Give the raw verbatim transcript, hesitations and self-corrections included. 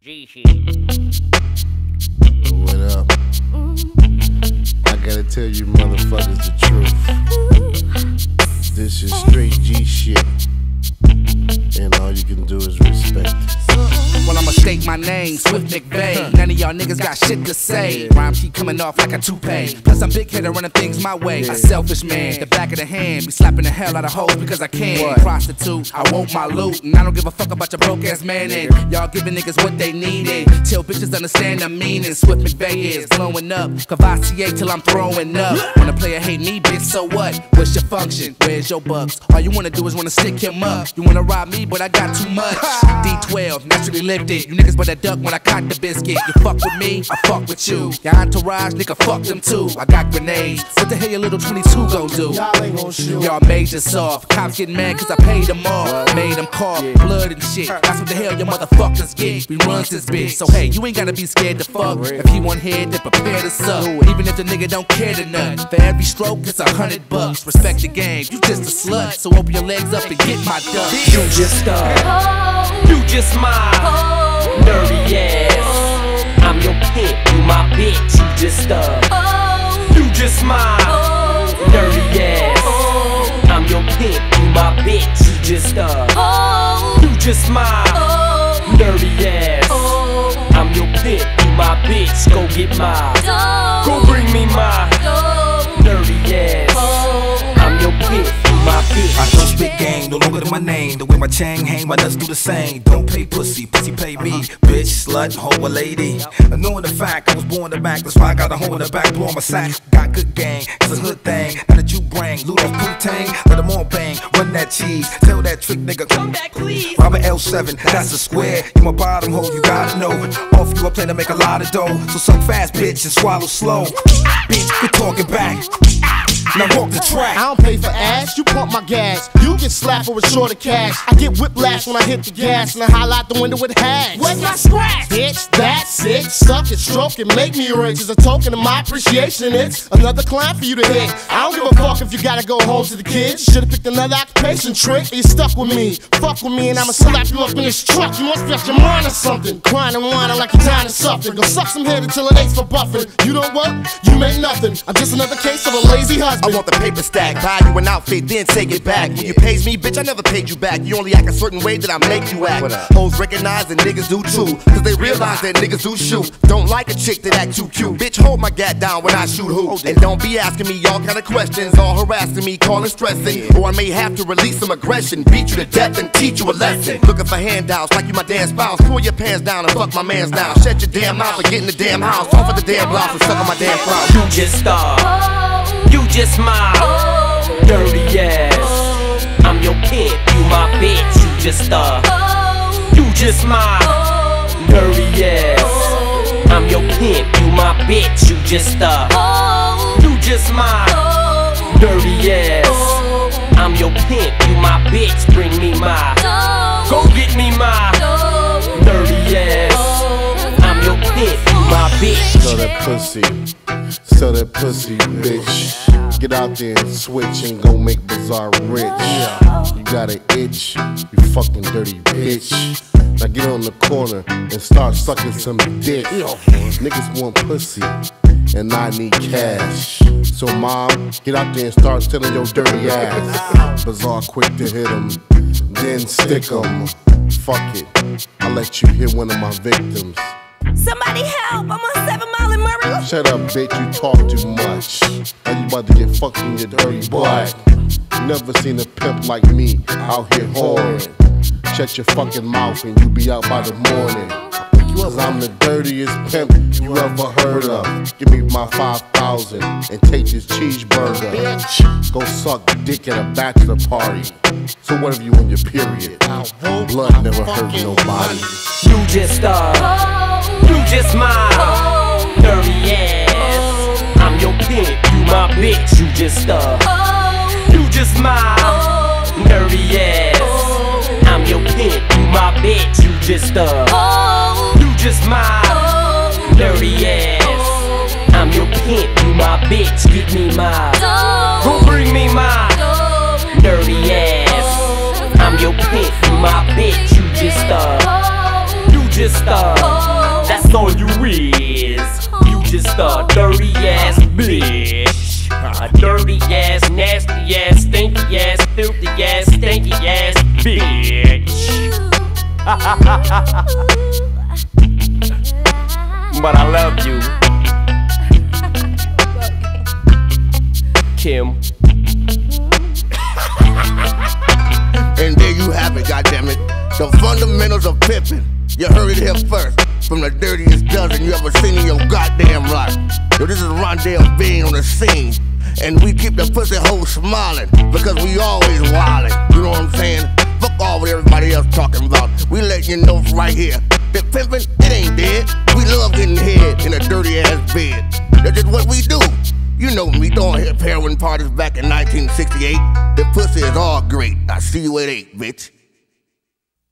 G shit. What up? I gotta tell you motherfuckers the truth. This is straight G shit. And all you can do is respect it. Well, I'ma state my name, Swift McVay. None of y'all niggas got shit to say. Rhymes keep coming off like a toupee. Plus, I'm big headed running things my way. A selfish man, the back of the hand. Be slapping the hell out of hoes because I can. Prostitute, I want my loot. And I don't give a fuck about your broke ass man. And y'all giving niggas what they needed. Till bitches understand the meaning. Swift McVay is blowing up. Cavassier till I'm throwing up. When a player hate me, bitch, so what? What's your function? Where's your bucks? All you wanna do is wanna stick him up. You wanna rob me, but I got too much. D twelve, naturally lifted. You niggas better duck when I cock the biscuit. You fuck with me, I fuck with you. Your entourage, nigga, fuck them too. I got grenades. What the hell your little twenty-two gon' do? Y'all ain't gon' shoot. Y'all major soft. Cops getting mad cause I paid them off. Made them cough, blood and shit. That's what the hell your motherfuckers get. We runs this bitch. So hey, you ain't gotta be scared to fuck. If he want head, then prepare to suck. Even if the nigga don't care to nut. For every stroke, it's a hundred bucks. Respect the game, you just a slut. So open your legs up and get my duck. You just uh, you just my dirty ass. I'm your pimp, you my bitch. You just uh, you just my dirty ass. I'm your pimp, you my bitch. You just uh, you just my dirty ass. I'm your pimp, you my bitch. Go get my, go bring me my dirty ass. I'm your pimp. I don't spit game, no longer than my name. The way my chain hang, my nuts do the same. Don't pay pussy, pussy pay me. Bitch, slut, hoe, a lady. And knowing the fact, I was born in the back. That's why I got a hole in the back, blow on my sack. Got good gang, it's a hood thing. Now that you bring, loot off Poo-Tang. Let them all bang, run that cheese. Tell that trick nigga, come back please. Robert L seven, that's a square. You my bottom hoe, you gotta know. Off you I plan to make a lot of dough. So suck fast, bitch, and swallow slow. Bitch, quit talking back. Now walk the track. I don't pay for ass, you pump my gas. You get slapped for a short of cash. I get whiplash when I hit the gas and I highlight the window with hash. Where's my scratch? Bitch, that's it. Suck it, stroke it, make me rich. As a token of my appreciation, it's another client for you to hit. I don't give a fuck if you gotta go home to the kids. Should've picked another occupation trick. You stuck with me, fuck with me, and I'ma slap you up in this truck. You must be out your mind or something. Crying and whining like you're dying of something. Go suck some head until it aches for buffing. You know what? You make nothing. I'm just another case of a lazy husband. I want the paper stack, buy you an outfit, then take it back. When you pays me, bitch, I never paid you back. You only act a certain way that I make you act. Hoes recognize that niggas do too, cause they realize that niggas do shoot. Don't like a chick that act too cute. Bitch, hold my gat down when I shoot who. And don't be asking me all kind of questions, all harassing me, calling stressing. Or I may have to release some aggression, beat you to death and teach you a lesson. Looking for handouts like you my damn spouse. Pull your pants down and fuck my mans now. Shut your damn mouth and get in the damn house. Off of the damn blouse and suck on my damn crowd. You just uh, you just my dirty ass. I'm your pimp, you my bitch. You just uh, you just my dirty ass. I'm your pimp, you my bitch. You just uh, you just my dirty ass. I'm your pimp, you my bitch. Bring me my, go get me my dirty ass. I'm your pimp, you my bitch. Sell that pussy, sell that pussy, bitch. Get out there and switch and go make Bizarre rich. You got an itch, you fucking dirty bitch. Now get on the corner and start sucking some dick. Niggas want pussy and I need cash. So mom, get out there and start selling your dirty ass. Bizarre quick to hit 'em, then stick 'em. Fuck it, I'll let you hit one of my victims. Somebody help, I'm on seven Mile in Murray. Shut up, bitch, you talk too much. Now you about to get fucked in your dirty butt. Never seen a pimp like me out here whoring. Shut your fucking mouth and you be out by the morning. Cause I'm the dirtiest pimp you ever heard of. Give me my five thousand and take this cheeseburger. Go suck dick at a bachelor party. So whatever you on your period, blood never hurt nobody. You just uh, you just my dirty ass. I'm your pimp, you my bitch. You just uh, you just my dirty ass. I'm your pimp, you my bitch. You just uh, you just my dirty ass. I'm your pimp, you my bitch. Give me my, go bring me my dirty ass. I'm your pimp, you my bitch. You just uh, you just just a, that's all you is. You just a dirty ass bitch. A dirty ass, nasty ass, stinky ass, filthy ass, stinky ass bitch. But I love you, Kim. And there you have it, goddammit. The fundamentals of pimping. You heard it here first. From the dirtiest dozen you ever seen in your goddamn life. Yo, this is Rondell Bean on the scene. And we keep the pussy hoes smiling, because we always wildin'. You know what I'm saying? Fuck all what everybody else talking about. We let you know right here that pimpin', it ain't dead. We love getting head in a dirty ass bed. That's just what we do. You know me, throwing hip heroin parties back in nineteen sixty-eight. The pussy is all great. I see you at eight, bitch.